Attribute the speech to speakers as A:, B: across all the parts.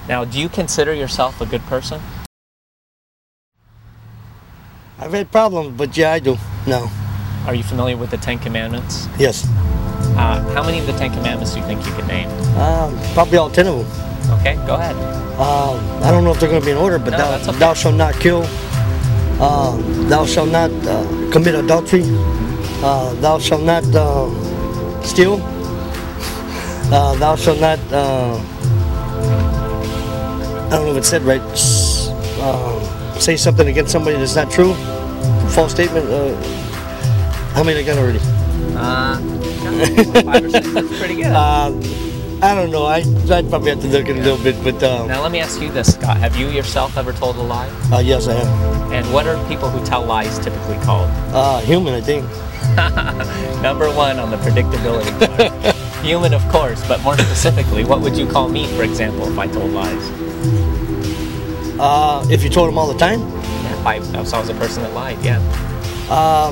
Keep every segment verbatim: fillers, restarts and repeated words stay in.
A: Now, do you consider yourself a good person?
B: I've had problems, but yeah, I do. No.
A: Are you familiar with the Ten Commandments?
B: Yes.
A: Uh, how many of the Ten Commandments do you think you could name?
B: Um, probably all ten of them.
A: Okay, go ahead.
B: Um, I don't know if they're going to be in order, but
A: No,
B: thou,
A: that's okay.
B: thou shalt not kill. Uh, thou shalt not uh, commit adultery. Uh, thou shalt not uh, steal. Uh, thou shalt not. Uh, I don't know if it said right. S- uh, say something against somebody that's not true. False statement. Uh, how many I got already?
A: Uh, five or six. That's pretty good.
B: Uh, I don't know. I I'd probably have to look at it a little bit, but um,
A: Now let me ask you this, Scott. Have you yourself ever told a lie?
B: uh, yes, I am.
A: And what are people who tell lies typically called?
B: Uh, human, I think.
A: Number one on the predictability bar. Human, of course, but more specifically, what would you call me, for example, if I told lies?
B: Uh, if you told them all the time,
A: If I, if I was a person that lied, yeah.
B: um,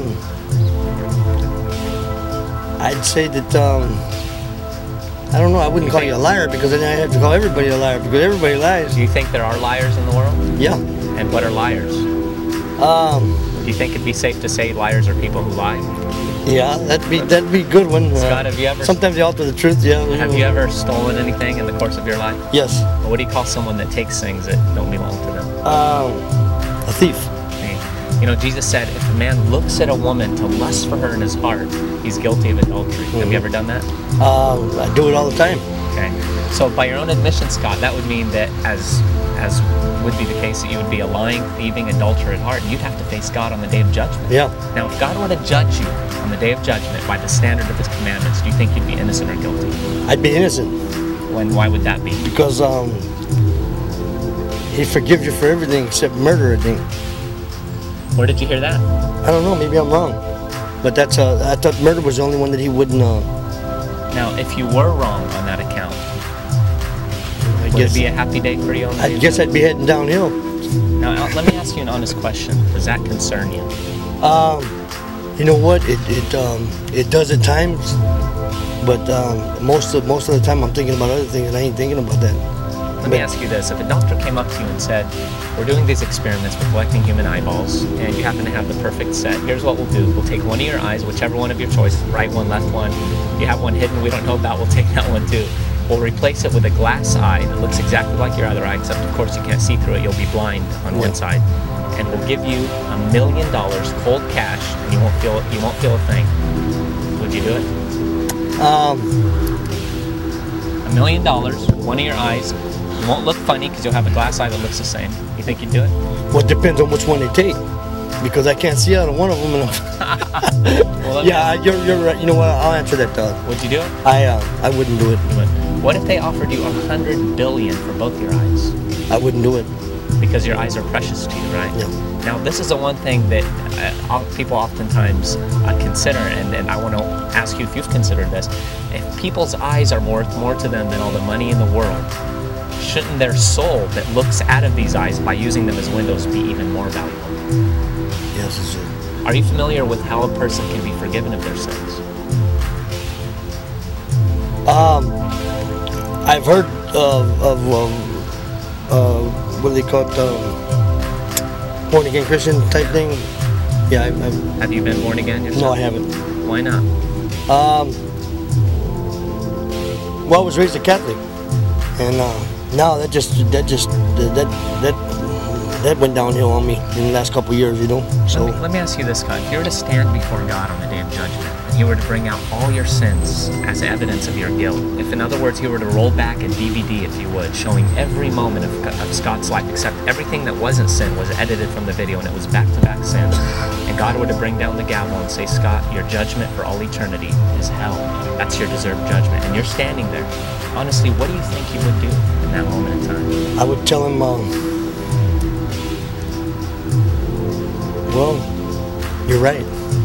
B: I'd say that um, I don't know. I wouldn't call you a liar because then I have to call everybody a liar because everybody lies.
A: Do you think there are liars in the world?
B: Yeah.
A: And what are liars?
B: Um,
A: Do you think it'd be safe to say liars are people who lie?
B: yeah. That'd be that'd be a good one. Uh,
A: Scott, have you ever
B: sometimes they alter the truth. Yeah.
A: have you ever stolen anything in the course of your life?
B: Yes.
A: Or what do you call someone that takes things that don't belong to them?
B: Um, a thief.
A: Okay. You know, Jesus said, if a man looks at a woman to lust for her in his heart, he's guilty of adultery. Have you ever done that?
B: Um, I do it all the time.
A: Okay. So by your own admission, Scott, that would mean that as as would be the case that you would be a lying, thieving, adulterer at heart, and you'd have to face God on the day of judgment.
B: Yeah.
A: Now, if God were to judge you on the day of judgment by the standard of his commandments, do you think you'd be innocent or guilty?
B: I'd be innocent
A: When why would that be?
B: because um, he forgives you for everything except murder. I think.
A: Where did you hear that?
B: I don't know. Maybe I'm wrong, but that's uh, I thought murder was the only one that he wouldn't. Uh,
A: Now, if you were wrong on that account,
B: I
A: would
B: guess.
A: it be a happy day for you on the day
B: I
A: of
B: guess I'd be heading downhill.
A: Now, Al, let me ask you an honest question. Does that concern you?
B: Um, you know what? It it um, it does at times, but um, most of most of the time I'm thinking about other things and I ain't thinking about that.
A: Let me ask you this. If a doctor came up to you and said, we're doing these experiments, we're collecting human eyeballs, and you happen to have the perfect set, here's what we'll do. We'll take one of your eyes, whichever one of your choice, right one, left one. You have one hidden we don't know about, we'll take that one too. We'll replace it with a glass eye that looks exactly like your other eye, except of course you can't see through it. You'll be blind on one side. And we'll give you a million dollars cold cash, and you won't feel you won't feel a thing. Would you do it?
B: Um,
A: A million dollars, one of your eyes. You won't look funny because you'll have a glass eye that looks the same. You think you'd do it?
B: well, it depends on which one they take, because I can't see out of one of them.
A: Well, let me
B: yeah,
A: ask-
B: you're you're right. You know what? I'll answer that. Uh,
A: Would you do it?
B: I uh, I wouldn't do it.
A: You would. What if they offered you a hundred billion for both your eyes?
B: I wouldn't do it.
A: Because your eyes are precious to you, right?
B: Yeah.
A: Now, this is the one thing that uh, people oftentimes uh, consider, and, and I want to ask you if you've considered this. If people's eyes are worth more to them than all the money in the world, shouldn't their soul that looks out of these eyes by using them as windows be even more valuable?
B: Yes, it's it.
A: Are you familiar with how a person can be forgiven of their sins?
B: Um, I've heard of, of um, uh, what do they call it, um, born again Christian type thing. Yeah, I, I,
A: Have you been born again yourself?
B: no, I haven't.
A: Why not?
B: Um, well, I was raised a Catholic, and uh, now that just that just that that that went downhill on me in the last couple of years, you know. So
A: Let me, let me ask you this, God. If you were to stand before God on the day of judgment, and you were to bring out all your sins as evidence of your guilt, if in other words, you were to roll back a D V D, if you would, showing every moment of, of Scott's life, except everything that wasn't sin was edited from the video and it was back-to-back sin, and God were to bring down the gavel and say, Scott, your judgment for all eternity is hell. That's your deserved judgment. And you're standing there. Honestly, what do you think you would do in that moment in time?
B: I would tell him, um, well, you're right.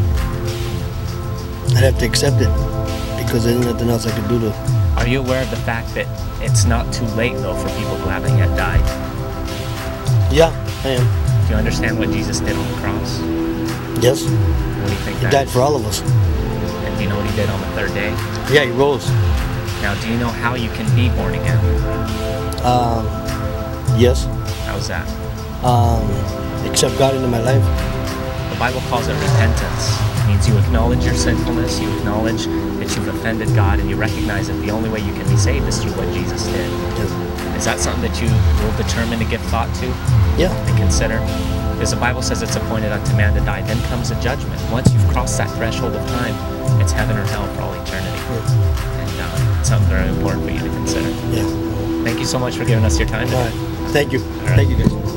B: I'd have to accept it because there's nothing else I could do to.
A: Are you aware of the fact that it's not too late, though, for people who haven't yet died?
B: Yeah, I am.
A: Do you understand what Jesus did on the cross?
B: Yes,
A: What do you think
B: he
A: that
B: died
A: is?
B: for all of us.
A: And do you know what he did on the third day?
B: Yeah, he rose.
A: Now, do you know how you can be born again?
B: Um, Yes.
A: How's that?
B: Um, accept God into my life.
A: The Bible calls it repentance. It means you acknowledge your sinfulness, you acknowledge that you've offended God, and you recognize that the only way you can be saved is through what Jesus did.
B: Yes.
A: Is that something that you will determine to give thought to
B: Yeah.
A: and consider? Because the Bible says it's appointed unto man to die. Then comes a judgment. Once you've crossed that threshold of time, it's heaven or hell for all eternity.
B: Yes.
A: And uh, it's something very important for you to consider.
B: Yeah.
A: Thank you so much for giving us your time
B: All
A: today.
B: right. Thank you.
A: right.
B: Thank you, guys.